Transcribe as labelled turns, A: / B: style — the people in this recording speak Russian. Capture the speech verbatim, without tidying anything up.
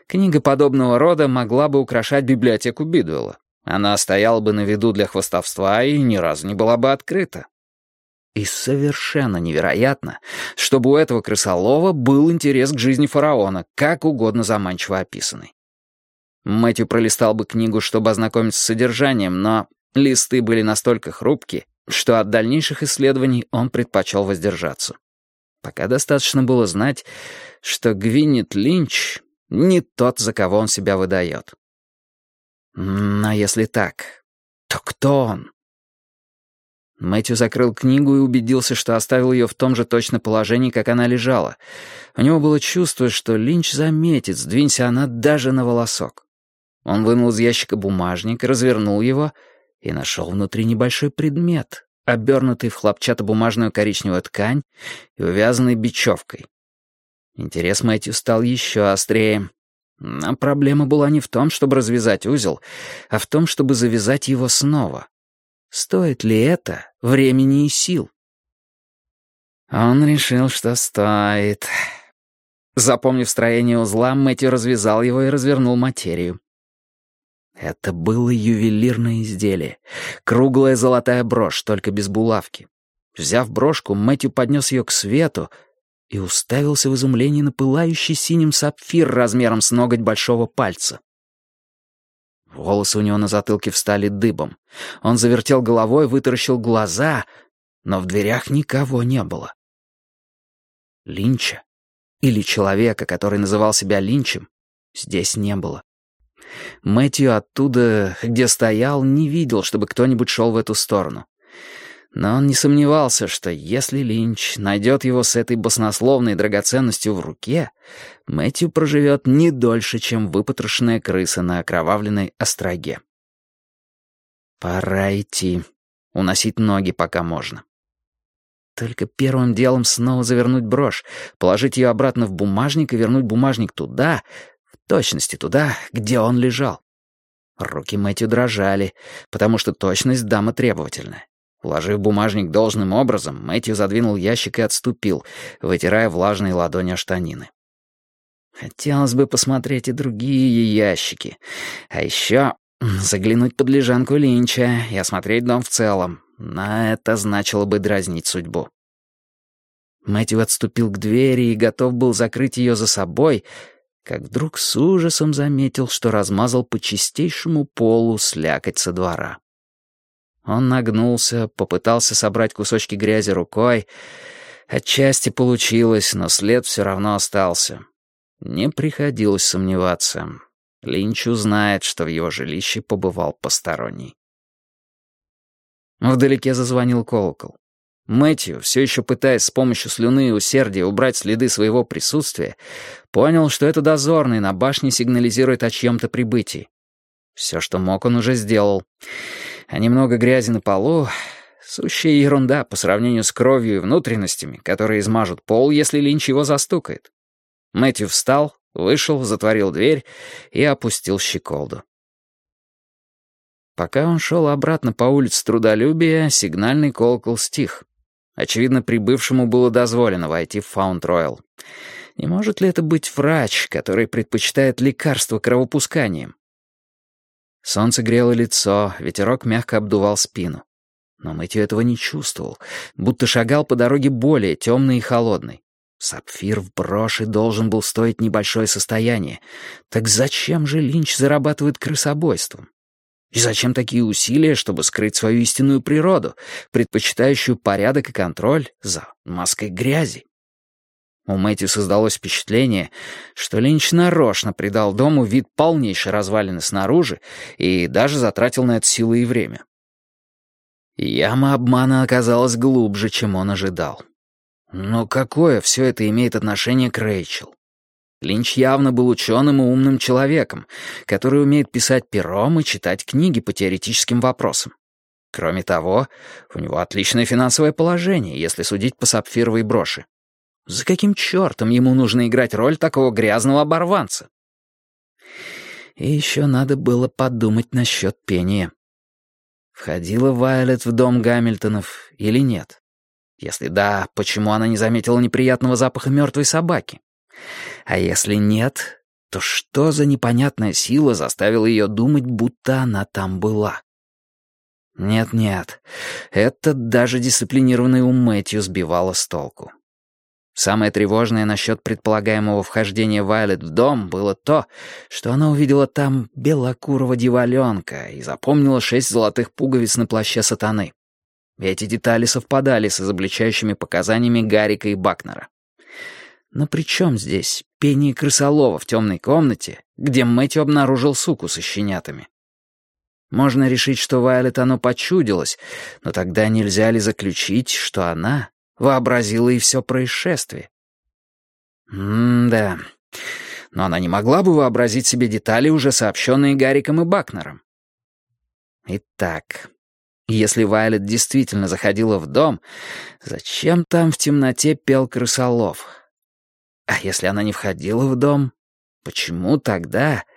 A: Книга подобного рода могла бы украшать библиотеку Бидуэлла. Она стояла бы на виду для хвастовства и ни разу не была бы открыта. И совершенно невероятно, чтобы у этого крысолова был интерес к жизни фараона, как угодно заманчиво описанный. Мэтью пролистал бы книгу, чтобы ознакомиться с содержанием, но листы были настолько хрупки, что от дальнейших исследований он предпочел воздержаться. Пока достаточно было знать, что Гвинет Линч не тот, за кого он себя выдает. Но если так, то кто он? Мэтью закрыл книгу и убедился, что оставил ее в том же точно положении, как она лежала. У него было чувство, что Линч заметит, сдвинься она даже на волосок. Он вынул из ящика бумажник, развернул его и нашел внутри небольшой предмет, обернутый в хлопчатобумажную коричневую ткань и увязанный бечевкой. Интерес Мэтью стал еще острее. Но проблема была не в том, чтобы развязать узел, а в том, чтобы завязать его снова. Стоит ли это времени и сил? Он решил, что стоит. Запомнив строение узла, Мэтью развязал его и развернул материю. Это было ювелирное изделие. Круглая золотая брошь, только без булавки. Взяв брошку, Мэтью поднес ее к свету и уставился в изумлении на пылающий синим сапфир размером с ноготь большого пальца. Волосы у него на затылке встали дыбом. Он завертел головой, вытаращил глаза, но в дверях никого не было. Линча, или человека, который называл себя Линчем, здесь не было. Мэтью оттуда, где стоял, не видел, чтобы кто-нибудь шел в эту сторону. Но он не сомневался, что если Линч найдет его с этой баснословной драгоценностью в руке, Мэтью проживет не дольше, чем выпотрошенная крыса на окровавленной остроге. Пора идти, уносить ноги пока можно. Только первым делом снова завернуть брошь, положить ее обратно в бумажник и вернуть бумажник туда, в точности туда, где он лежал. Руки Мэтью дрожали, потому что точность дама требовательная. Уложив бумажник должным образом, Мэтью задвинул ящик и отступил, вытирая влажные ладони о штанины. Хотелось бы посмотреть и другие ящики. А еще заглянуть под лежанку Линча и осмотреть дом в целом. Но это значило бы дразнить судьбу. Мэтью отступил к двери и готов был закрыть ее за собой, как вдруг с ужасом заметил, что размазал по чистейшему полу слякоть со двора. Он нагнулся, попытался собрать кусочки грязи рукой. Отчасти получилось, но след все равно остался. Не приходилось сомневаться. Линч узнает, что в его жилище побывал посторонний. Вдалеке зазвонил колокол. Мэтью, все еще пытаясь с помощью слюны и усердия убрать следы своего присутствия, понял, что это дозорный на башне сигнализирует о чьем-то прибытии. Все, что мог, он уже сделал. А немного грязи на полу — сущая ерунда по сравнению с кровью и внутренностями, которые измажут пол, если Линч его застукает. Мэтью встал, вышел, затворил дверь и опустил щеколду. Пока он шел обратно по улице Трудолюбия, сигнальный колокол стих. Очевидно, прибывшему было дозволено войти в Фаунд-Роял. Не может ли это быть врач, который предпочитает лекарства кровопусканием? Солнце грело лицо, ветерок мягко обдувал спину. Но Мэтью этого не чувствовал, будто шагал по дороге более темной и холодной. Сапфир в броши должен был стоить небольшое состояние. Так зачем же Линч зарабатывает крысобойством? И зачем такие усилия, чтобы скрыть свою истинную природу, предпочитающую порядок и контроль за маской грязи? У Мэтью создалось впечатление, что Линч нарочно придал дому вид полнейшей развалины снаружи и даже затратил на это силы и время. Яма обмана оказалась глубже, чем он ожидал. Но какое все это имеет отношение к Рэйчел? Линч явно был ученым и умным человеком, который умеет писать пером и читать книги по теоретическим вопросам. Кроме того, у него отличное финансовое положение, если судить по сапфировой броши. За каким чертом ему нужно играть роль такого грязного оборванца? И еще надо было подумать насчет пения. Входила Вайолет в дом Гамильтонов или нет? Если да, почему она не заметила неприятного запаха мертвой собаки? А если нет, то что за непонятная сила заставила ее думать, будто она там была? Нет-нет, это даже дисциплинированный ум Мэтью сбивало с толку. Самое тревожное насчет предполагаемого вхождения Вайлет в дом было то, что она увидела там белокурого дьяволёнка и запомнила шесть золотых пуговиц на плаще сатаны. Эти детали совпадали с изобличающими показаниями Гарика и Бакнера. Но при чем здесь пение крысолова в темной комнате, где Мэтью обнаружил суку со щенятами? Можно решить, что Вайлет оно почудилось, но тогда нельзя ли заключить, что она вообразила и все происшествие? М-да. Но она не могла бы вообразить себе детали, уже сообщенные Гариком и Бакнером. Итак, если Вайлет действительно заходила в дом, зачем там в темноте пел крысолов? А если она не входила в дом, почему тогда